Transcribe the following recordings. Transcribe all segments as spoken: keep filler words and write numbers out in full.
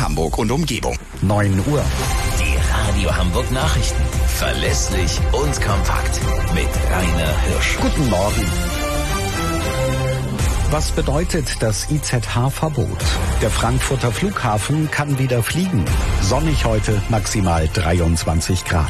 Hamburg und Umgebung. neun Uhr. Die Radio Hamburg Nachrichten. Verlässlich und kompakt. Mit Rainer Hirsch. Guten Morgen. Was bedeutet das I Z H-Verbot? Der Frankfurter Flughafen kann wieder fliegen. Sonnig heute, maximal dreiundzwanzig Grad.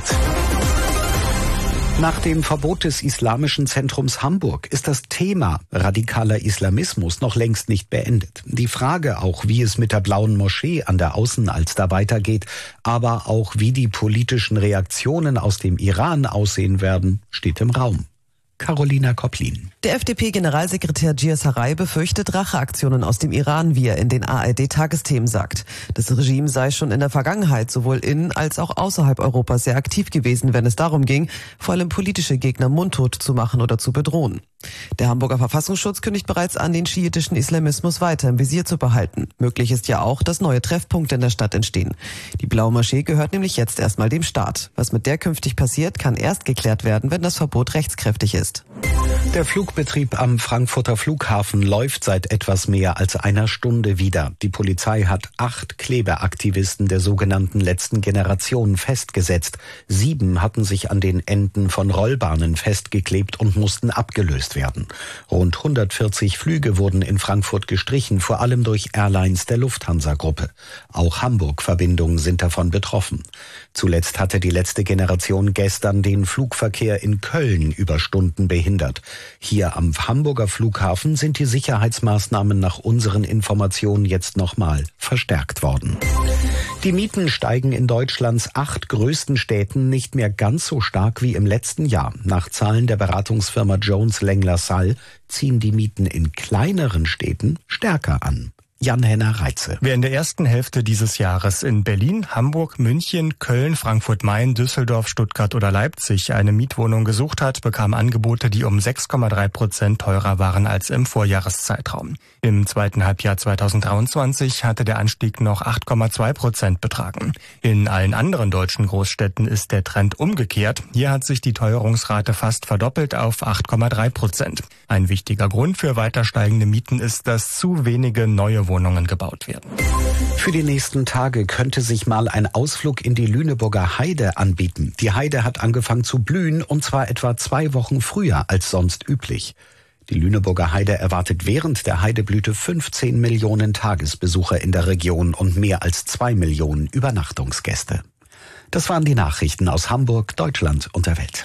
Nach dem Verbot des Islamischen Zentrums Hamburg ist das Thema radikaler Islamismus noch längst nicht beendet. Die Frage auch, wie es mit der Blauen Moschee an der Außenalster weitergeht, aber auch wie die politischen Reaktionen aus dem Iran aussehen werden, steht im Raum. Carolina Koplin. Der F D P-Generalsekretär Gir Sarai befürchtet Racheaktionen aus dem Iran, wie er in den A R D-Tagesthemen sagt. Das Regime sei schon in der Vergangenheit sowohl in als auch außerhalb Europas sehr aktiv gewesen, wenn es darum ging, vor allem politische Gegner mundtot zu machen oder zu bedrohen. Der Hamburger Verfassungsschutz kündigt bereits an, den schiitischen Islamismus weiter im Visier zu behalten. Möglich ist ja auch, dass neue Treffpunkte in der Stadt entstehen. Die Blaue Moschee gehört nämlich jetzt erstmal dem Staat. Was mit der künftig passiert, kann erst geklärt werden, wenn das Verbot rechtskräftig ist. Der Flugbetrieb am Frankfurter Flughafen läuft seit etwas mehr als einer Stunde wieder. Die Polizei hat acht Klebeaktivisten der sogenannten letzten Generation festgesetzt. Sieben hatten sich an den Enden von Rollbahnen festgeklebt und mussten abgelöst werden. Rund hundertvierzig Flüge wurden in Frankfurt gestrichen, vor allem durch Airlines der Lufthansa-Gruppe. Auch Hamburg-Verbindungen sind davon betroffen. Zuletzt hatte die letzte Generation gestern den Flugverkehr in Köln über Stunden behindert. Hier am Hamburger Flughafen sind die Sicherheitsmaßnahmen nach unseren Informationen jetzt nochmal verstärkt worden. Die Mieten steigen in Deutschlands acht größten Städten nicht mehr ganz so stark wie im letzten Jahr. Nach Zahlen der Beratungsfirma Jones Lang LaSalle ziehen die Mieten in kleineren Städten stärker an. Jan-Henner Reitze. Wer in der ersten Hälfte dieses Jahres in Berlin, Hamburg, München, Köln, Frankfurt-Main, Düsseldorf, Stuttgart oder Leipzig eine Mietwohnung gesucht hat, bekam Angebote, die um sechs Komma drei Prozent teurer waren als im Vorjahreszeitraum. Im zweiten Halbjahr zweitausenddreiundzwanzig hatte der Anstieg noch acht Komma zwei Prozent betragen. In allen anderen deutschen Großstädten ist der Trend umgekehrt. Hier hat sich die Teuerungsrate fast verdoppelt auf acht Komma drei Prozent. Ein wichtiger Grund für weiter steigende Mieten ist, dass zu wenige neue Wohnungen gebaut werden. Für die nächsten Tage könnte sich mal ein Ausflug in die Lüneburger Heide anbieten. Die Heide hat angefangen zu blühen, und zwar etwa zwei Wochen früher als sonst üblich. Die Lüneburger Heide erwartet während der Heideblüte fünfzehn Millionen Tagesbesucher in der Region und mehr als zwei Millionen Übernachtungsgäste. Das waren die Nachrichten aus Hamburg, Deutschland und der Welt.